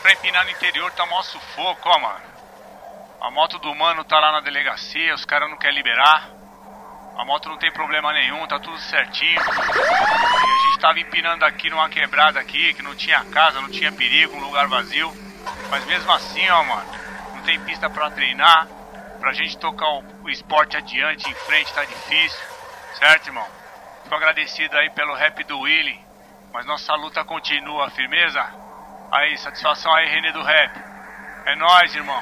pra empinar no interior tá mó sufoco, ó, mano. A moto do mano tá lá na delegacia, os caras não querem liberar. A moto não tem problema nenhum, tá tudo certinho. E a gente tava empinando aqui numa quebrada aqui, que não tinha casa, não tinha perigo, um lugar vazio. Mas mesmo assim, ó, mano, não tem pista pra treinar. Pra gente tocar o esporte adiante, em frente, tá difícil. Certo, irmão? Fico agradecido aí pelo rap do Willy. Mas nossa luta continua, firmeza? Aí, satisfação aí, René do Rap. É nóis, irmão.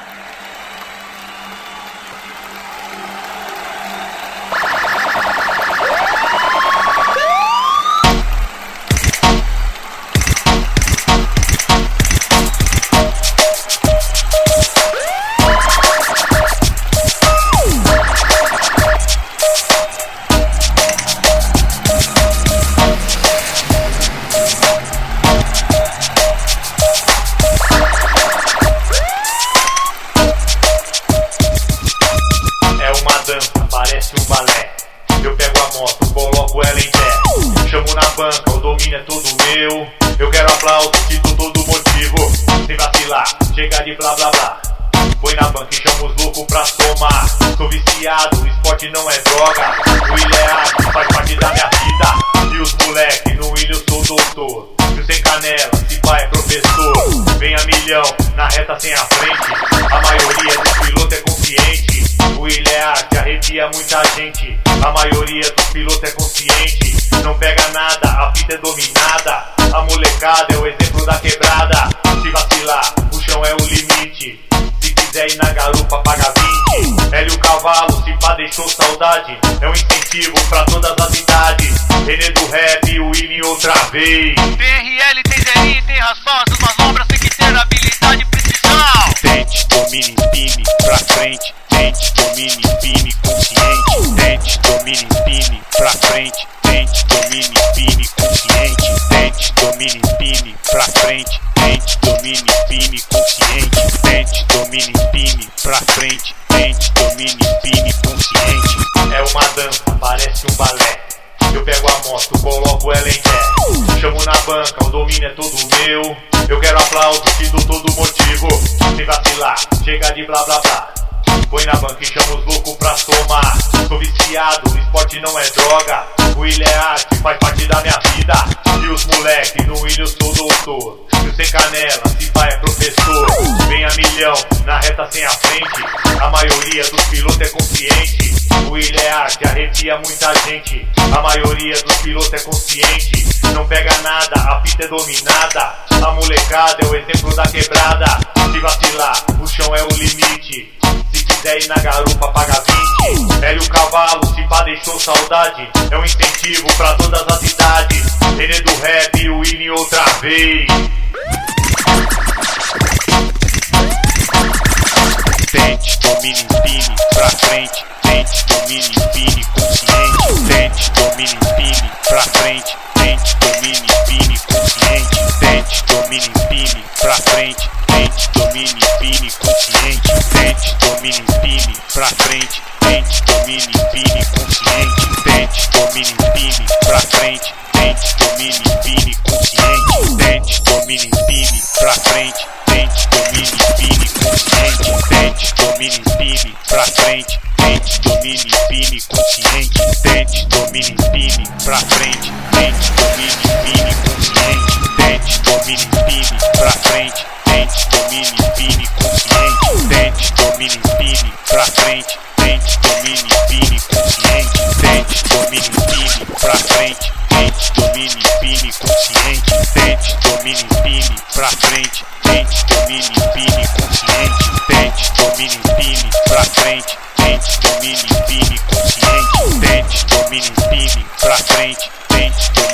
Parece um balé. Eu pego a moto, coloco ela em pé. Chamo na banca, o domínio é todo meu. Eu quero aplauso, cito todo motivo. Sem vacilar, chega de blá blá blá. Põe na banca e chama os loucos pra somar. Sou viciado, o esporte não é droga. O Willy é arte, faz parte da minha vida. E os moleque, no Willy eu sou doutor. E sem canela, se pai é professor. Vem a milhão, na reta sem a frente. A maioria dos pilotos é consciente. O Willy é arte, arrepia muita gente. A maioria dos pilotos é consciente. Não pega nada, a fita é dominada. A molecada é o exemplo da quebrada. Se vacilar, o chão é o limite. Se quiser ir na garupa, paga 20. Hélio Cavalo, se pá deixou saudade. É um incentivo pra todas as idades. René do Rap, o Willy outra vez. Tem RL, tem DI, tem raspão. Essas manobras tem que ter habilidade e precisão. Tente, domine, empine pra frente. Tente, domine, empine consciente. Tente, domine, empine pra frente. Tente, domine, empine consciente. Tente, domine, empine pra frente. Tente, domine, empine consciente. Tente, domine, empine pra frente. Tente, domine, empine consciente. É uma dança, parece um balé. Eu pego a moto, coloco ela em pé. Chamo na banca, o domínio é todo meu. Eu quero aplauso, te dou todo motivo. Sem vacilar, chega de blá blá blá. Põe na banca e chama os loucos pra somar. Sou viciado, o esporte não é droga. O Willy é arte, faz parte da minha vida. E os moleque, no Willy eu sou doutor. E o sem canela, se pai é professor. Vem a milhão, na reta sem a frente. A maioria dos pilotos é consciente. O Willy é arte, arrepia muita gente. A maioria dos pilotos é consciente. Não pega nada, a fita é dominada. A molecada é o exemplo da quebrada. Se vacilar, o chão é o limite. Se quiser ir na garupa, paga 20. Hélio Cavalo, se pá deixou saudade. É um incentivo pra todas as idades. René do Rap, o Willy outra vez. Tente, domine, empine pra frente. Tente, domine, empine consciente. Tente, domine, empine pra frente. Tente, domine, empine consciente. Tente, domine, empine pra frente. Tente, domine, empine consciente. Tente, domine, empine pra frente. Tente, domine, empine consciente. Tente, domine, empine pra frente. Tente, domine, empine consciente. Tente, domine, empine pra frente. Tente, domine, empine consciente. Tente, domine, empine pra frente. Tente, domine, empine consciente. Tente, domine, empine pra frente. Tente, domine, empine consciente. Tente, domine, empine pra frente. Tente, domine, empine consciente. Tente, domine, empine pra frente. Tente, domine, empine consciente. Tente, domine, empine pra frente. Tente, domine, empine consciente. Tente, domine, empine pra frente. Tente, domine, empine consciente. Tente, domine, empine pra frente. Tente, domine, empine consciente. Tente, domine, empine pra frente. Tente, domine,